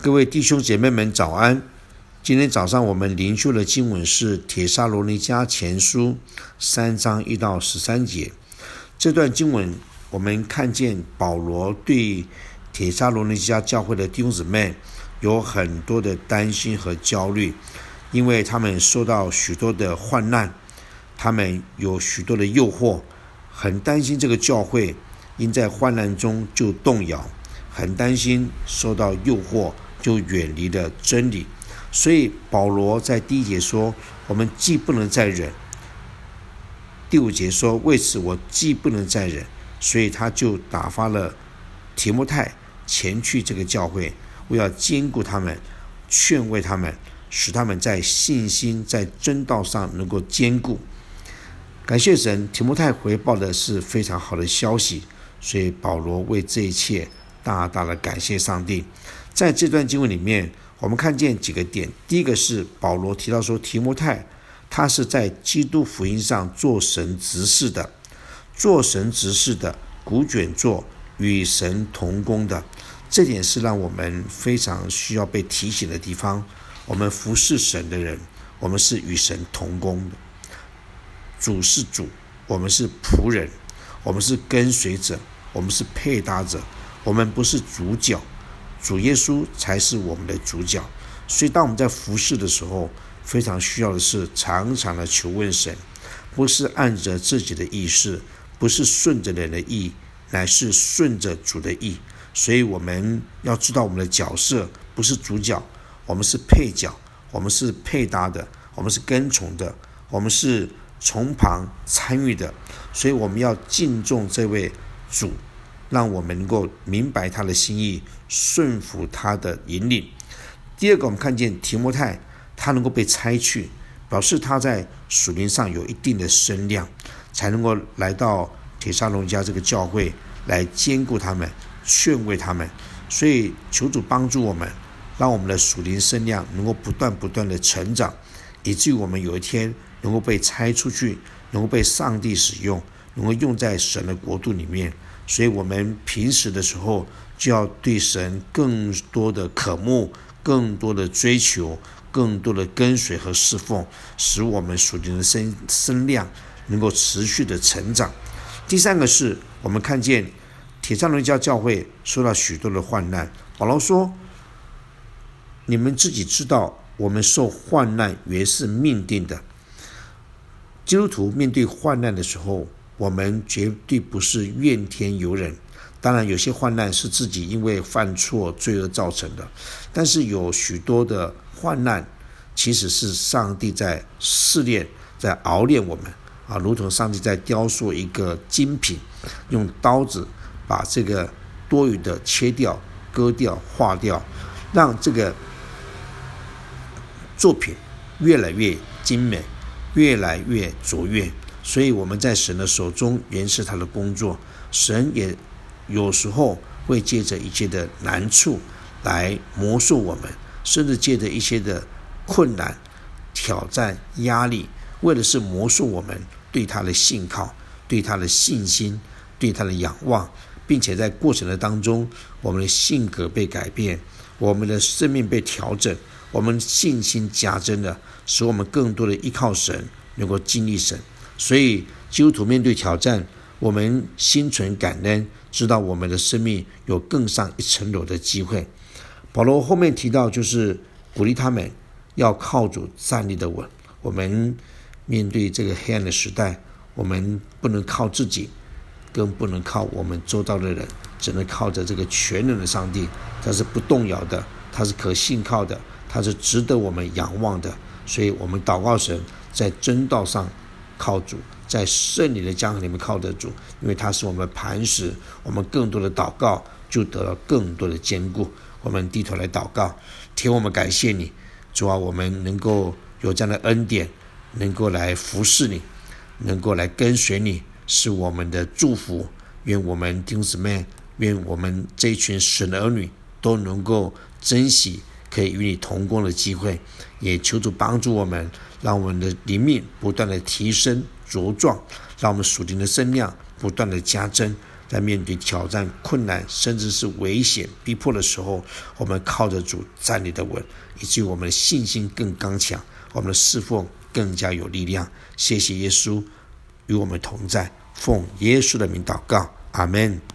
各位弟兄姐妹们早安。今天早上我们灵修的经文是帖撒罗尼迦前书3章1到13节。这段经文我们看见保罗对帖撒罗尼迦教会的弟兄姊妹有很多的担心和焦虑，因为他们受到许多的患难，他们有许多的诱惑，很担心这个教会因在患难中就动摇，很担心受到诱惑就远离了真理。所以保罗在第1节说，我们既不能再忍，第5节说，为此我既不能再忍，所以他就打发了提摩太前去这个教会，为要坚固他们，劝慰他们，使他们在信心在真道上能够坚固。感谢神，提摩太回报的是非常好的消息，所以保罗为这一切大大的感谢上帝。在这段经文里面，我们看见几个点。第一个是保罗提到说，提摩太他是在基督福音上做神执事的，古卷做，与神同工的。这点是让我们非常需要被提醒的地方。我们服侍神的人，我们是与神同工的。主是主，我们是仆人，我们是跟随者，我们是配搭者，我们不是主角，主耶稣才是我们的主角。所以当我们在服侍的时候，非常需要的是常常的求问神，不是按着自己的意识，不是顺着人的意，乃是顺着主的意。所以我们要知道我们的角色不是主角，我们是配角，我们是配搭的，我们是跟从的，我们是从旁参与的。所以我们要敬重这位主，让我们能够明白他的心意，顺服他的引领。第二个，我们看见提摩太他能够被差去，表示他在属灵上有一定的声量，才能够来到帖撒罗尼迦这个教会来坚固他们，劝慰他们。所以求主帮助我们，让我们的属灵声量能够不断的成长，以至于我们有一天能够被差出去，能够被上帝使用，能够用在神的国度里面。所以我们平时的时候就要对神更多的渴慕，更多的追求，更多的跟随和侍奉，使我们属灵的声量能够持续的成长。第三个是我们看见帖撒罗尼迦教会受到许多的患难。保罗说，你们自己知道，我们受患难原是命定的。基督徒面对患难的时候，我们绝对不是怨天尤人。当然有些患难是自己因为犯错罪恶造成的，但是有许多的患难其实是上帝在试炼，在熬炼我们如同上帝在雕塑一个精品，用刀子把这个多余的切掉、割掉、化掉，让这个作品越来越精美，越来越卓越。所以我们在神的手中原是他的工作，神也有时候会借着一些的难处来磨塑我们，甚至借着一些的困难、挑战、压力，为的是磨塑我们对他的信靠，对他的信心，对他的仰望，并且在过程的当中，我们的性格被改变，我们的生命被调整，我们信心加增了，使我们更多的依靠神，能够经历神。所以基督徒面对挑战，我们心存感恩，知道我们的生命有更上一层楼的机会。保罗后面提到，就是鼓励他们要靠主站立的稳。我们面对这个黑暗的时代，我们不能靠自己，更不能靠我们周遭的人，只能靠着这个全能的上帝。他是不动摇的，他是可信靠的，他是值得我们仰望的。所以我们祷告神，在真道上靠主，在圣灵的江河里面靠得主，因为他是我们的磐石，我们更多的祷告就得到更多的坚固。我们低头来祷告，天，我们感谢你，主啊，我们能够有这样的恩典，能够来服侍你，能够来跟随你，是我们的祝福。愿我们弟兄姊妹，愿我们这一群神的儿女都能够珍惜可以与你同工的机会，也求主帮助我们，让我们的灵命不断的提升茁壮，让我们属灵的声量不断的加增， 在面对挑战、困难，甚至是危险、逼迫的时候，我们靠着主站立的稳，以至于我们的信心更刚强，我们的侍奉更加有力量。谢谢耶稣与我们同在，奉耶稣的名祷告，阿们。